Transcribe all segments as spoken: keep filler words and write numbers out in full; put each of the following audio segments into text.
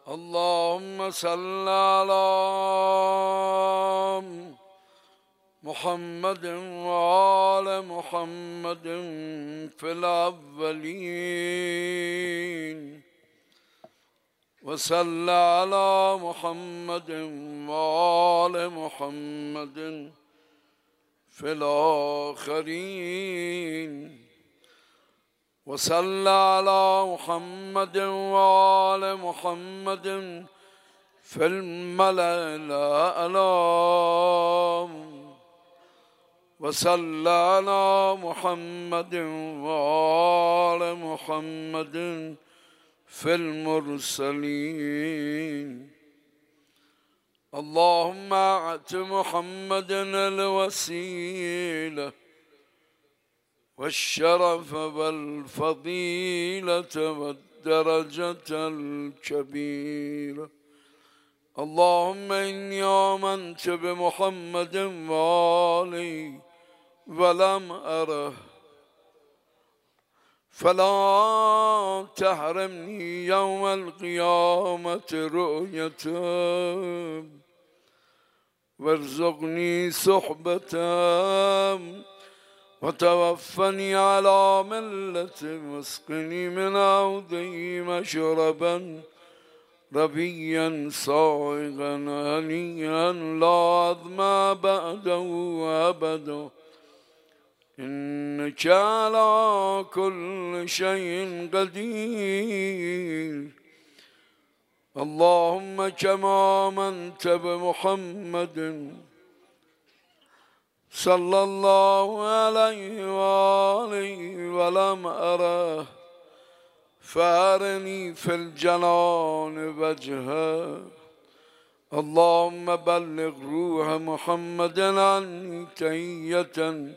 اللهم صل على محمد وآل محمد في الأولين وصل على محمد وآل محمد في الآخرين وصل على محمد وآل محمد في الملأ الأعلى وصل على محمد وآل محمد في المرسلين. اللهم أعط محمدا الوسيلة والشرف والفضيلة والدرجة الكبيرة. اللهم إني آمنت بمحمد وآله ولم أره فلا تحرمني يوم القيامة رؤيته وارزقني صحبته وتوفني على ملة واسقني من عوده مشربا ربيا صائغا هنيئا لا أظمأ بعده أبدا إنك على كل شيء قدير. اللهم كما آمنت بمحمد صلى الله عليه وآله ولم أره فأرني في الجنان وجهه. اللهم بلغ روح محمد عني تحية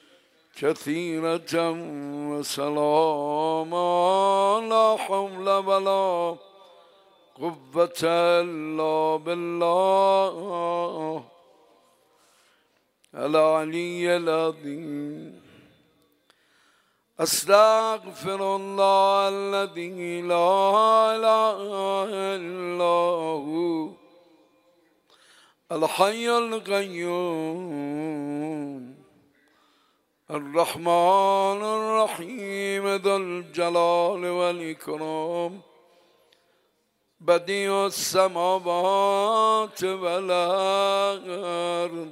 كثيرة وسلاما لا حول ولا قوة إلا بالله العلي العظيم. أستغفر الله الذي لا إله إلا هو الحي القيوم الرحمن الرحيم ذو الجلال والإكرام بديع السماوات والأرض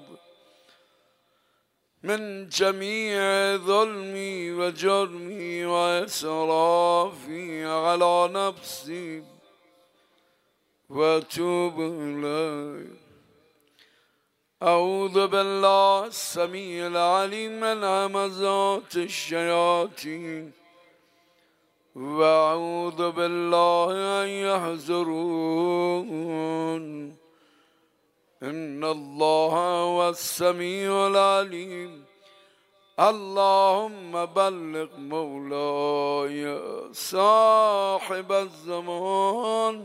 من جميع ظلمي وجرمي وإسرافي على نفسي وأتوب إليه. أعوذ بالله السميع العليم من همزات الشياطين وأعوذ بالله أن يحضرون. إن الله هو السميع العليم. اللهم بلغ مولاي صاحب الزمان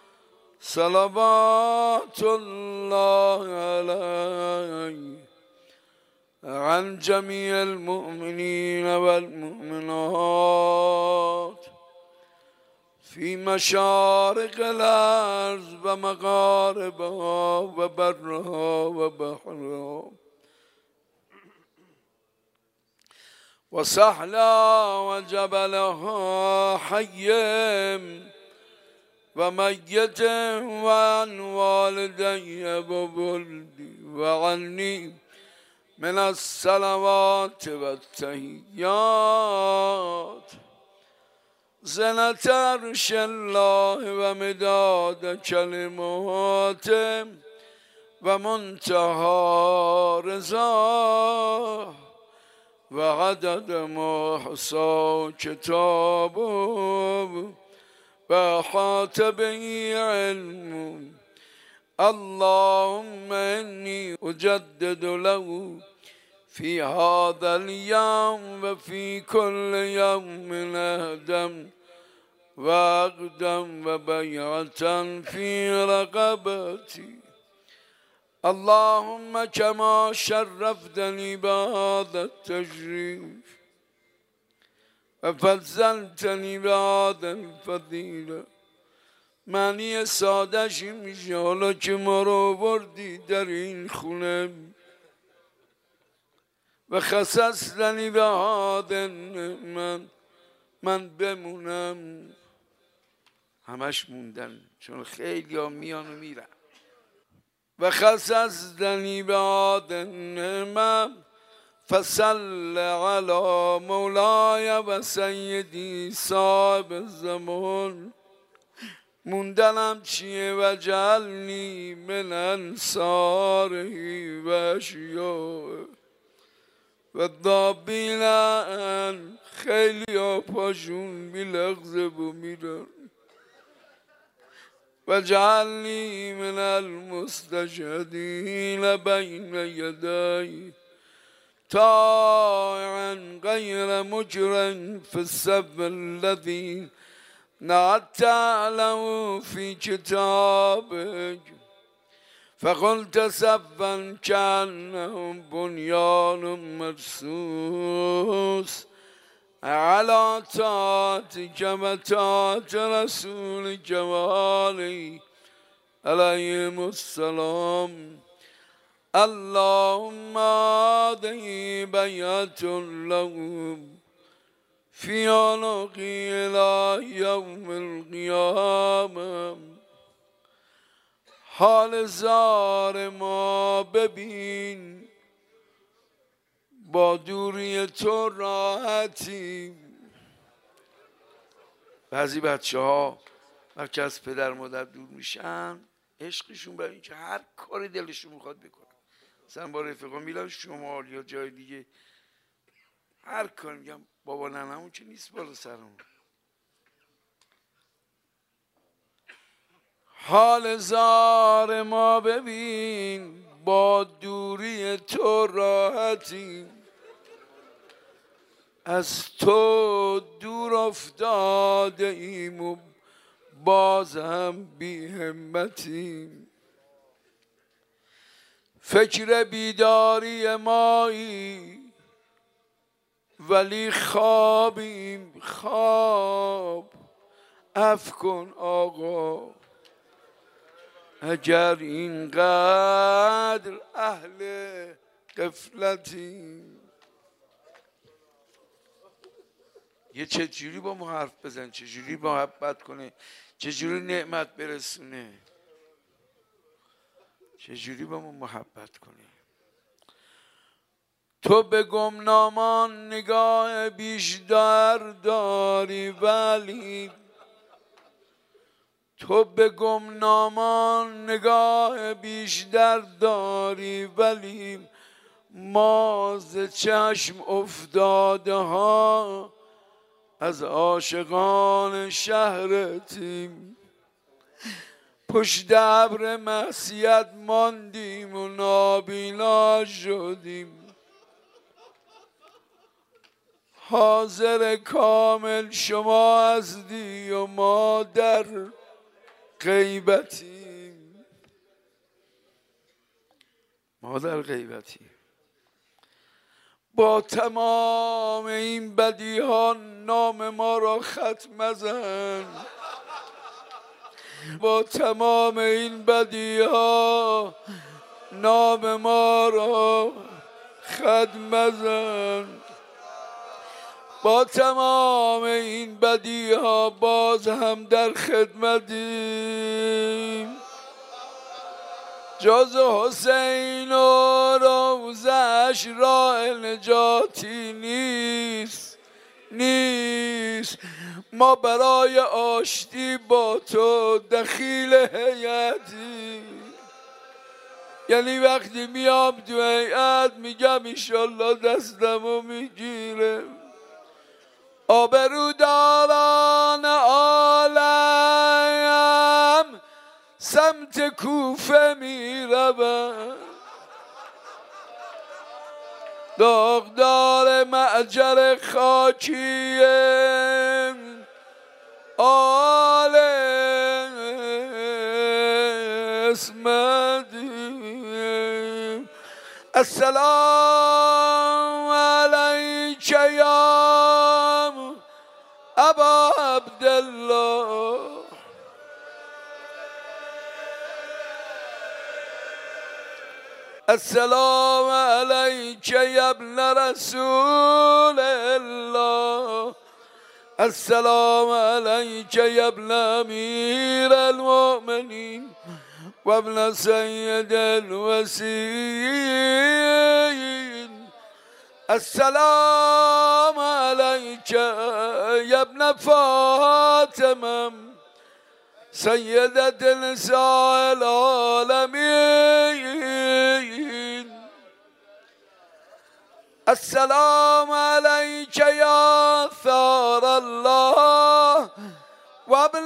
صلوات الله عليه عن جميع المؤمنين والمؤمنات في مشارق الأرض ومغاربها وبرها وبحرها وسهلها وجبلها حيا وميت وعن والدي وولدي وعني من الصلوات والتحيات زنة عرش الله ومداد كلماته ومنتهى رضاه وعدد ما حصى كتابه وأحاط به علمه. اللهم إني أجدد له في هذا اليوم وفي كل يوم أهدم وأقدم وبيعة في رقبتي. اللهم كما شرفتني بهذا التشريف وفضلتني بهذا الفضيلة معنی سادهش این میشه حالا که ما رو آوردی در این خونه و خصصتنی به هذا من من بمونم. همش موندن چون خیلی ها میان و میرن. و خصصتنی به هذا من فصل علی مولای و سیدی صاحب الزمان. موندنم چیه؟ و جعلنی من انصاره و اشیاء و دابیلن. خیلی ها پاشون میلغزه و میرن. و جعلنی من المستشهدین بین یدی طاعا غیر مجرم فی السبب الذی نعت له في كتابك فقلت سبا كأنهم بنيان مرصوص على طاعتك وطاعة رسولك وآله عليهم السلام. اللهم هذه بيعة لهم فی عنقی الی یوم القیامه. حال زار ما ببین، با دوری تو راحتیم. بعضی بچه ها وقتی از پدر مادر دور میشن عشقشون برای اینکه هر کاری دلشون میخواد بکنن. مثلا با رفقا میرن شمال یا جای دیگه هر کاری، میگم بابا ننمون که نیست بالا سرمون. حال زار ما ببین، با دوری تو راحتیم. از تو دور افتاده ایم و باز هم بی همتیم. فکر بیداری مایی ولی خوابیم خواب. عفو کن آقا اگر اینقدر اهل غفلتیم. یه چجوری با ما حرف بزن، چجوری محبت کنه، چجوری نعمت برسونه، چجوری با ما محبت کنه. تو به گمنامان نگاه بیشتر داری ولی تو به گمنامان نگاه بیشتر داری ولی ما ز چشم افتاده ها از عاشقان شهرتیم. پشت ابر معصیت ماندیم و نابینا شدیم. حاضر کامل شما هستی و ما در غیبتیم. ما در غیبتیم. با تمام این بدی ها نام ما را ختم مزن. با تمام این بدی ها نام ما را ختم مزن. با تمام این بدی ها باز هم در خدمتیم. جز حسین و روزش راه نجاتی نیست نیست. ما برای آشتی با تو دخیل هیئتی. یعنی وقتی میام تو هیئت میگم ایشالله دستمو میگیره. آبروداران عالم سمت کوفه می روند. داغدار معجر خاکی آل اسمدی. السلام علیک یا ابا عبدالله السلام علیک یا ابن رسول الله السلام علیک یا ابن امیر المؤمنین و ابن سید الوسیین السلام علیک یا ابن فاطمه سیدت نساء العالمین السلام علیک یا ثار الله و ابن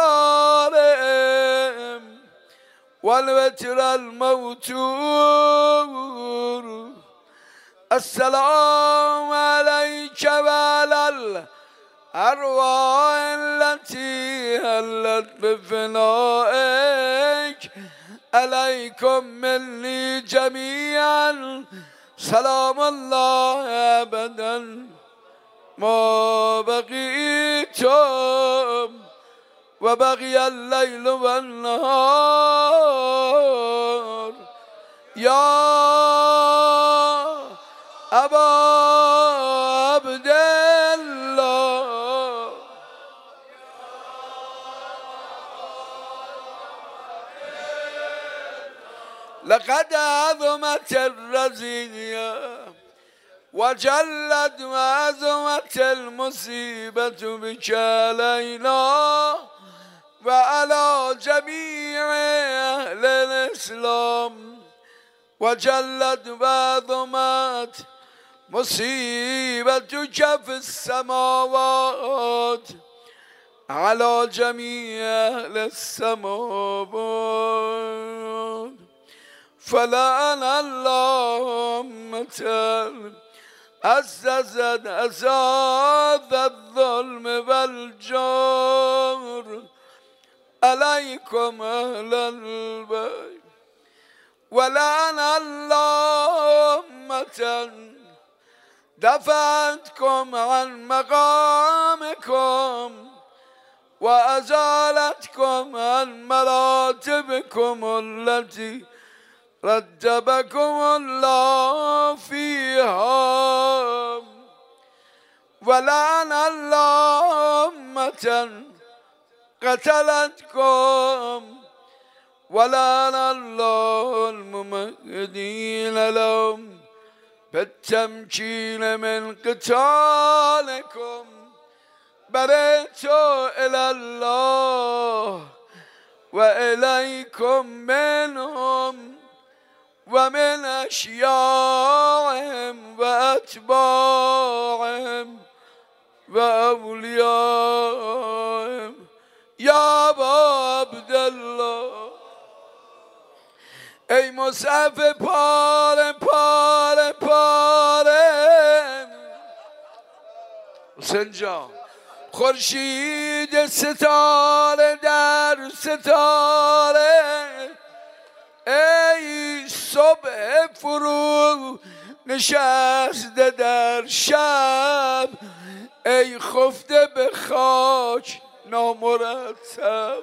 الثارم والوتر الموتور السلام علیک و علی الأرواح التي هلت بفنائك عليكم مني جميعا سلام الله أبدا ما بقيتم وبقي الليل والنهار يا أبا عبد الله لقد عظمت الرزية وجلت وعظمت المصيبة بك علينا وعلى جميع أهل الإسلام وجلت وعظمت مصيبتك في السماوات على جميع أهل السماوات فلعن الله أمة أسست أساد الظلم والجور عليكم أهل البيت ولعن الله أمة دفعتكم عن مقامكم وأزالتكم عن مراتبكم التي رتبكم الله فيها ولعن الله أمة قتلتكم ولعن الله الممهدين لهم بالتمكين من قتالكم برئت إلى الله وإليكم منهم ومن أشياعهم وأتباعهم وأوليائهم يا أبا عبد الله ای مصحف پاره پاره پاره حسین جان خورشید ستاره در ستاره ای صبح فرو نشسته در شب ای خفته به خاک نامرتب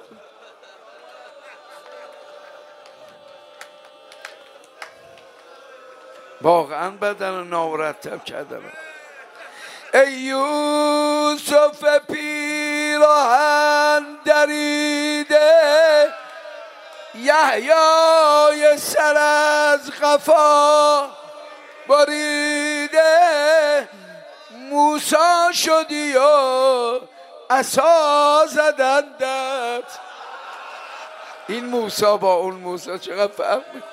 واقعا بدن نامرتب کردم ای یوسف پیراهن دریده یحیای سر از قفا بریده موسی شدی و عصا زدندت این موسی با اون موسی چقدر فرق میکنه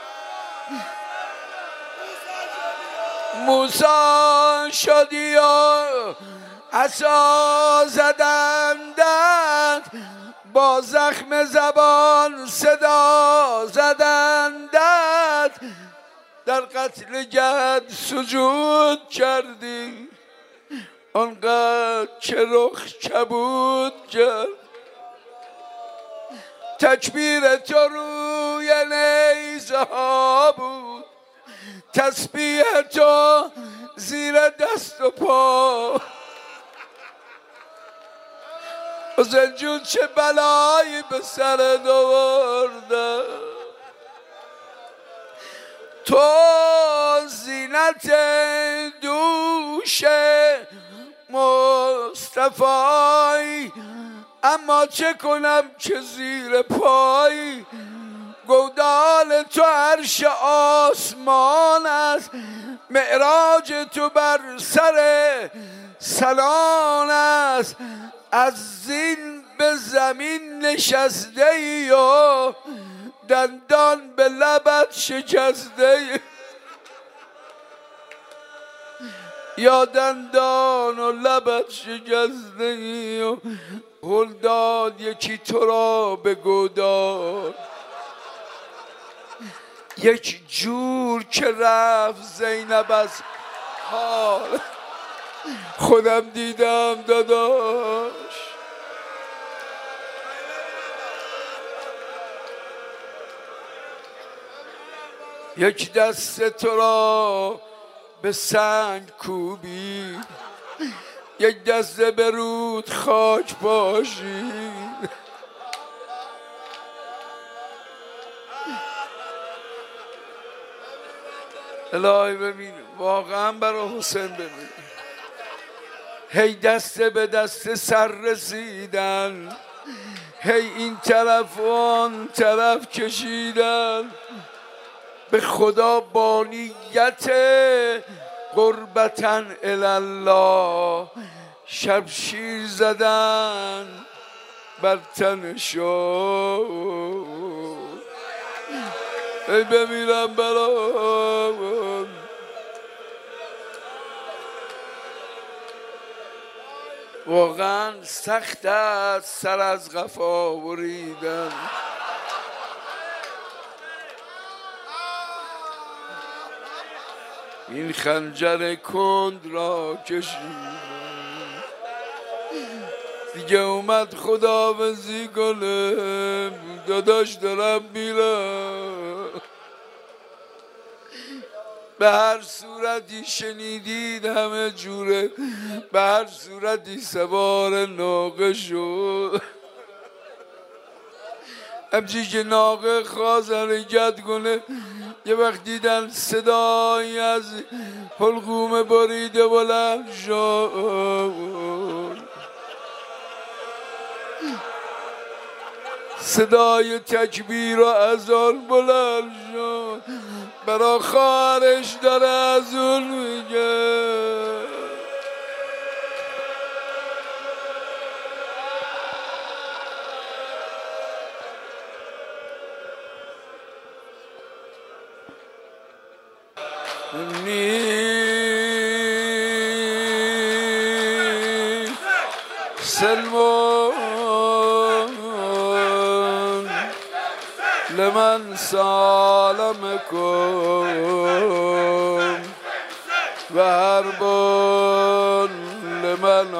موسی شدی و عصا زدندت با زخم زبان صدا زدندت در قتل گد سجود کردی آنقدر که رخ کبود کرد تکبیر تو روی نیزه ها بود تسبیح تو زیر دست و پا حسین جون چه بلایی به سرت آورده حرکت دوش مصطفی، اما چه کنم که زیر پای گودال تو عرش آسمان است، معراج تو بر سر سلام است. از زین به زمین نشسته ای و دندان به لبت شکسته ای، یا دندان و لبت شکسته ای و هل داد یکی تو را به گودال، یک جور که رفت زینب از حال، خودم دیدم داداش. یک دست تو را به سنگ کوبید، یک دست به رود خاک پاشید. الهی ببین، واقعا برای حسین ببین، هی دست به دست سر رسیدن، هی این طرف و آن طرف کشیدن، به خدا با نیت قربتاً الالله شمشیر زدن بر تنشان. ای بمیرم برام، واقعا سخت است سر از قفا بریدن. این خنجر کند را کشیدن، دیگه اومد خداحافظی کنه، داداش دارم میرم. به هر صورتی شنیدید همه جوره، به هر صورتی سوار ناقه شد، همچی که ناقه خواست حرکت کنه، یه وقت دیدن صدایی از حلقوم بریده بلند شد، صدای تکبیر و اذان بلند شد، برا خواهرش داره از اون میگه. سلمان لمن سالمكم وحرب لمن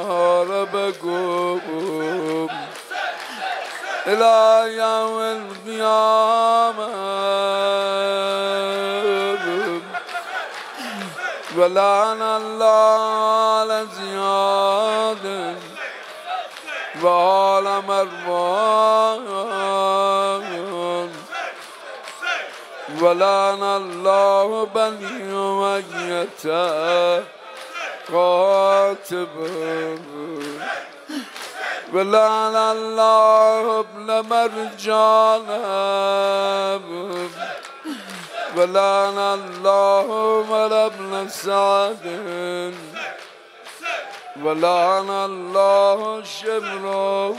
حاربكم إلى يوم القيامة ولعن الله على زياد وآل مروان ولعن الله بني أمية قاتبا ولعن الله ابن مرجان ولعن الله عمر بن سعد ولعن الله شمر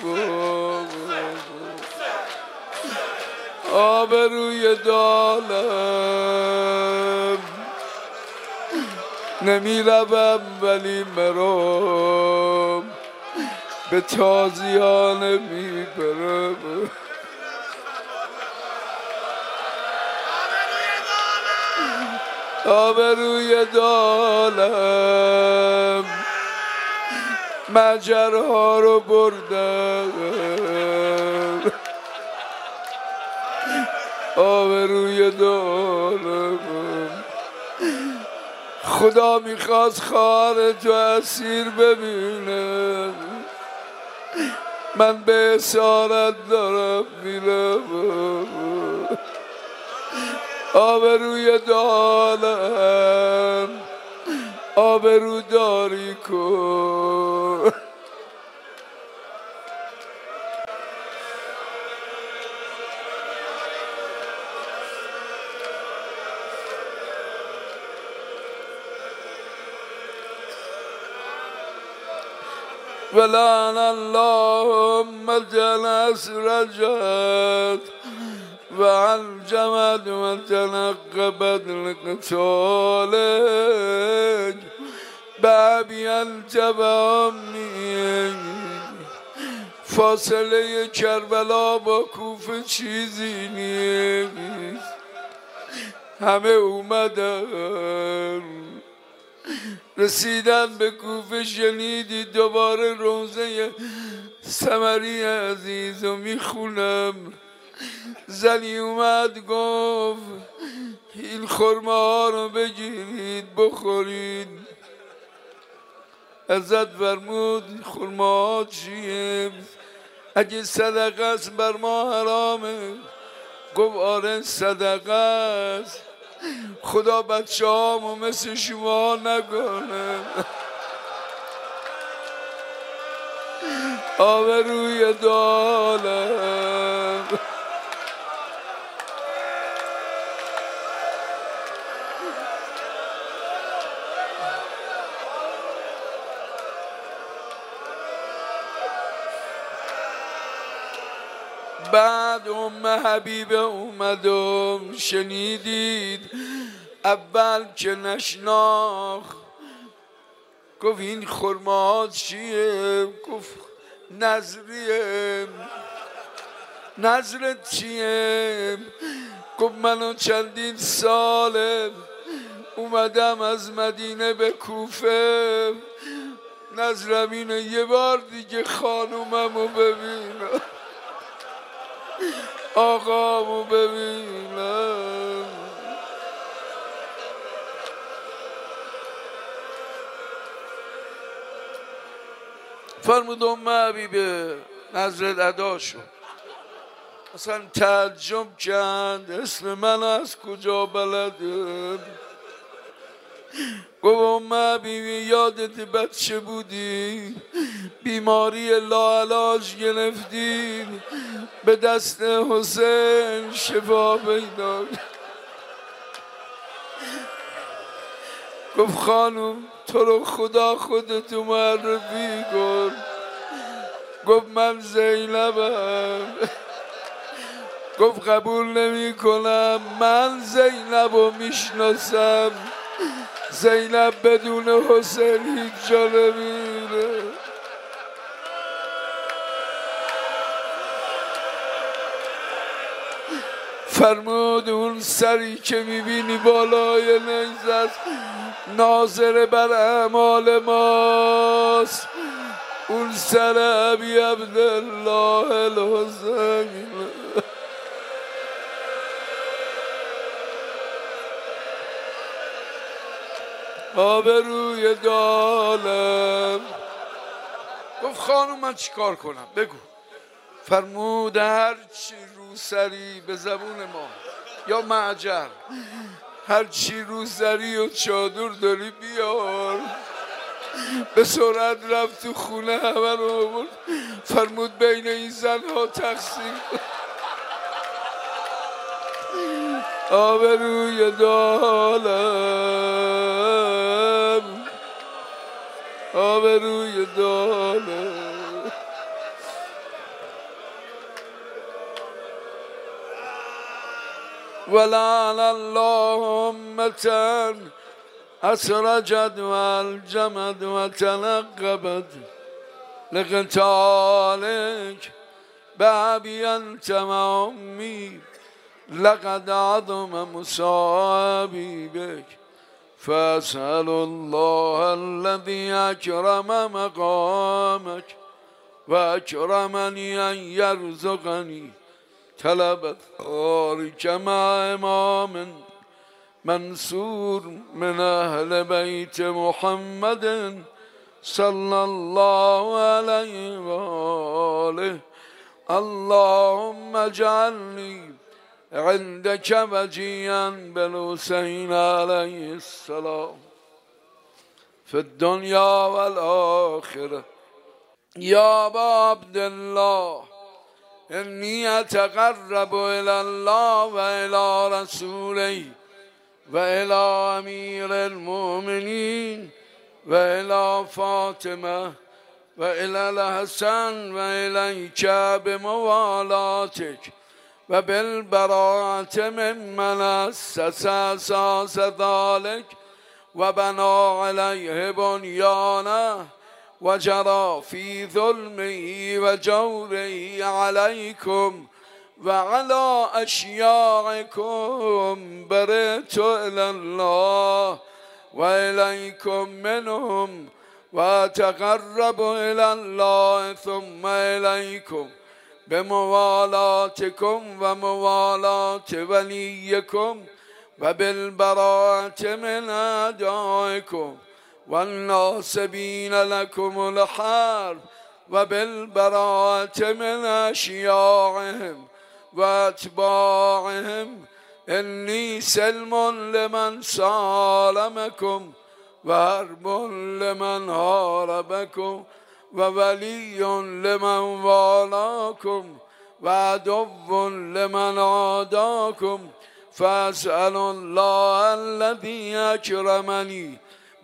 آبروی دالم نمی روم ولی مرام به تازیانه می برم. آبروی دالم مجرها رو بردم، آبروی دالم خدا میخواست خواهر تو اسیر ببینه، من به اسارت دارم میرم. آبروی دالم آبروداری کن. ولعن اللهم جلس رجت وعلجمت وتنقبت لقتالك بابی الجبامی. فاصله کربلا با کوفه چیزی نیست، همه اومدن رسیدن به کوفه، شنیدی دوباره روزه سمری عزیز رو میخونم. زنی اومد گفت این خرمه ها رو بگیرید بخورید. ازت فرمود خرمه ها چیه؟ اگه صدقه است بر ما حرامه. گفت آره صدقه است، خدا بچه هامو مثل شما نکنه. آبروی دالم. بعد ام حبیبه اومدم، شنیدید اول که نشناخ گفت این خرمه ها چیه؟ گفت نظریه. نظرت چیه؟ گفت منو چندین ساله اومدم از مدینه به کوفه، نظرم اینه یه بار دیگه خانوممو ببینم، آقامو ببینم. فرمود ام حبیبه نظرت ادا شد. اصلا تعجب کرد اسم من از کجا بلده. گفت ام حبیبه یادت بچه بودی بیماری لاعلاج گرفتی، به دست حسین شفا پیدا. گفت خانم تو رو خدا خودتو معرفی کن. گفت من زینبم. گفت قبول نمی کنم، من زینب رو میشناسم، زینب بدون حسین هیچ جا نمیره. فرمود اون سری که میبینی بالای نیزه است ناظر بر اعمال ماست، اون سر ابی عبدالله الحسین. آبروی دالم. گفت خانم من چیکار کنم بگو. فرمود هر چی رو سری به زبون ما یا معجر، هر چی رو سری و چادر داری بیار. به سرعت رفت تو خونه همه رو آورد. فرمود بین این زنها تقسیم. آبروی دالم. آبروی دالم. ولعن اللهم تن اسرجت والجمد وتنقبت لقتالك بابي انت وامي لقد عظم مصابي بك فاسأل الله الذي اكرم مقامك واكرمني ان يرزقني طلبت آرك مع امام منصور من اهل بیت محمد صلی الله علیه و آله. اللهم اجعلني عندك وجيا بالحسين عليه السلام. في الدنيا والآخرة. يا أبا عبد الله إني أتقرب إلى الله وإلى رسوله وإلى أمير المؤمنين وإلى فاطمة وإلى الحسن وإليك بموالاتك وبالبراءة ممن أسس أساس ذلك وبنى عليه بنيانه وجرى في ظلمه وجوره عليكم وعلى أشياعكم. برئت إلى الله وإليكم منهم وأتقرب إلى الله ثم إليكم بموالاتكم وموالاة وليكم وبالبراءة من أعدائكم والناصبين لكم الحرب وبالبراءة من أشياعهم وأتباعهم. إني سلم لمن سالمكم وحرب لمن حاربكم وولي لمن والاكم وعدو لمن عاداكم. فأسأل الله الذي أكرمني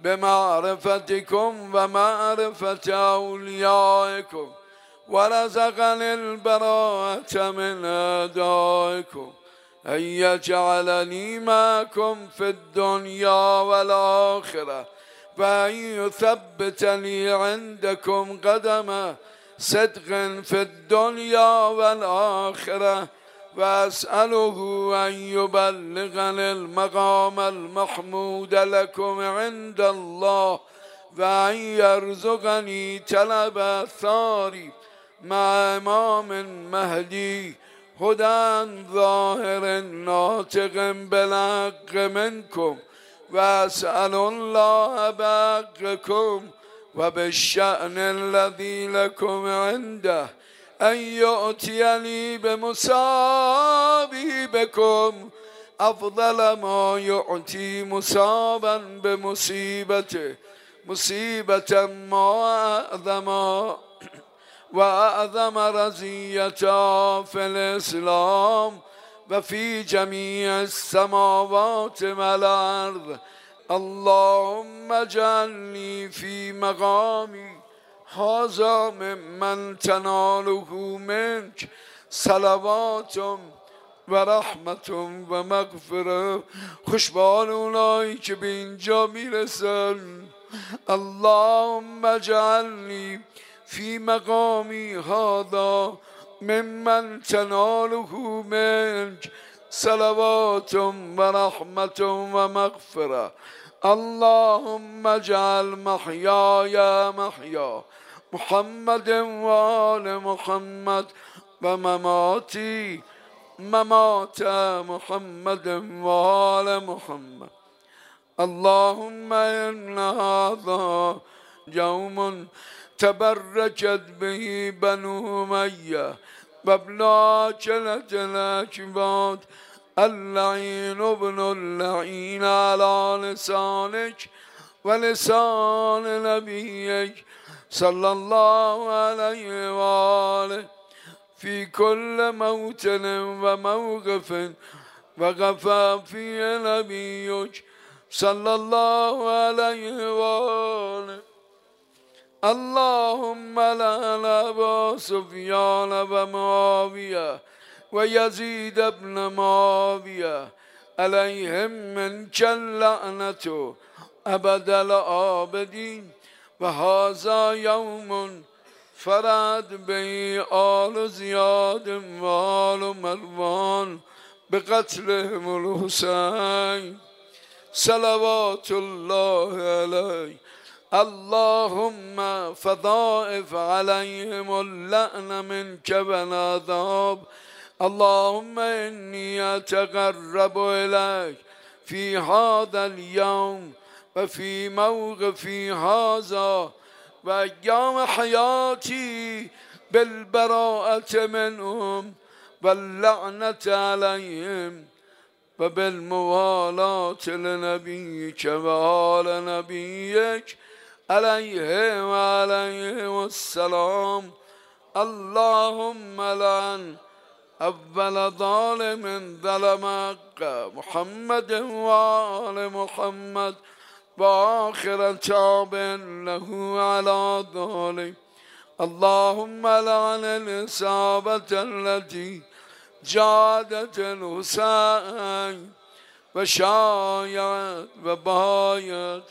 بمعرفتكم ومعرفة أوليائكم ورزقني البراءة من أعدائكم أن يجعلني معكم في الدنيا والآخرة وأن يثبتني عندكم قدم صدق في الدنيا والآخرة. وأسأله أن يبلغني المقام المحمود لكم عند الله وأن يرزقني طلب الثار مع إمام مهدي هدى ظاهر ناطق بالحق منكم. وأسأل الله بحقكم وبالشأن الذي لكم عنده أن يؤتيني بمصابي بكم أفضل ما يؤتي مصابا بمصيبته مصيبة ما أعظم وأعظم رزية في الإسلام وفي جميع السماوات والأرض. اللهم اجعلني في مقامي هذا ممن تناله منك صلوات و رحمت و مغفرت. خوشبال اونایی که به اینجا میرسن. اللهم اجعلنی فی مقامی هذا ممن تناله منك صلوات و رحمت و مغفرت. اللهم اجعل محیای محیا محمد و آل محمد و مماتی ممات محمد و آل محمد. اللهم إن هذا يوم تبركت به بنو أمية وابن عاقلة الأكباد اللعين ابن اللعين على لسانك ولسان نبيك صلى الله عليه وآله في كل موطن وموقف وقف فيه نبيك صلى الله عليه وآله. اللهم لعن أبا سفيان ومعاوية ويزيد بن معاوية عليهم منك اللعنة أبد الآبدين. وهذا يوم فرد به آل زياد وآل مروان بقتلهم الحسين صلوات الله عليه. اللهم فضائف عليهم اللعن منك والعذاب. اللهم إني أتقرب إليك في هذا اليوم وفي موقفي هذا وأيام حياتي بالبراءة منهم واللعنة عليهم وبالموالاة لنبيك وآل نبيك عليه وعليه السلام. اللهم لعن أول ظالم ظلم حق محمد وآل محمد وآخر تاب له على ذلك. اللهم لعن الإصابة التي جادت الحسين وشايعت وبايت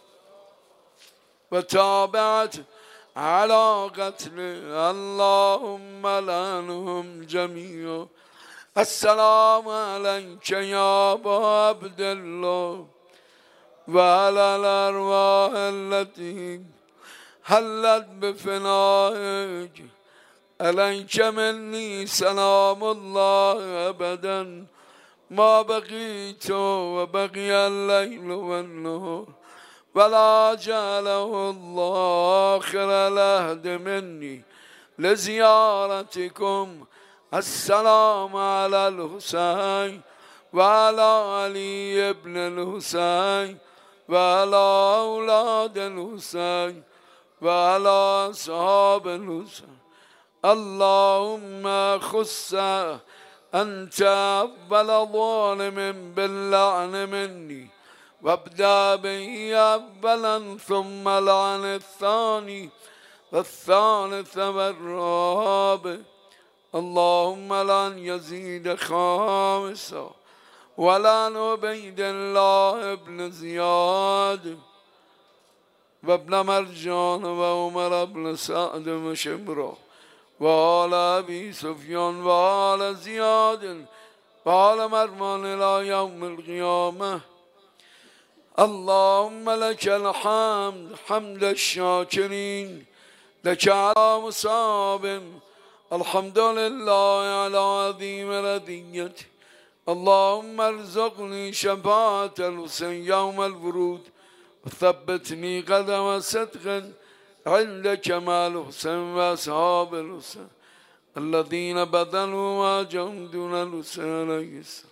وتابعت على قتل. اللهم لعنهم جميعا. السلام عليك يا أبا عبد الله وعلى الأرواح التي حلت بفنائك. عليك مني سلام الله أبدا ما بقيت وبقي الليل والنهار، ولا جعله الله آخر العهد مني لزيارتكم. السلام على الحسين وعلى علي بن الحسين وعلى أولاد الحسين وعلى أصحاب الحسين. اللهم خص أنت أول ظالم باللعن مني، وابدأ به أولا ثم لعن الثاني والثالث والرابع. اللهم لعن يزيد خامسا ولعن عبيد الله بن زياد وابن مرجان وعمر بن سعد وشمرا وآل أبي سفيان وآل زياد وآل مروان إلى يوم القيامة. اللهم لك الحمد حمد الشاكرين، لك على مصاب. الحمد لله على عظيم رضيته. اللهم ارزقني شفاعة الحسين يوم الورود، وثبتني قدم صدق عندك مع الحسين وأصحاب الحسين الذين بذلوا واجهم دون الحسين عليه السلام.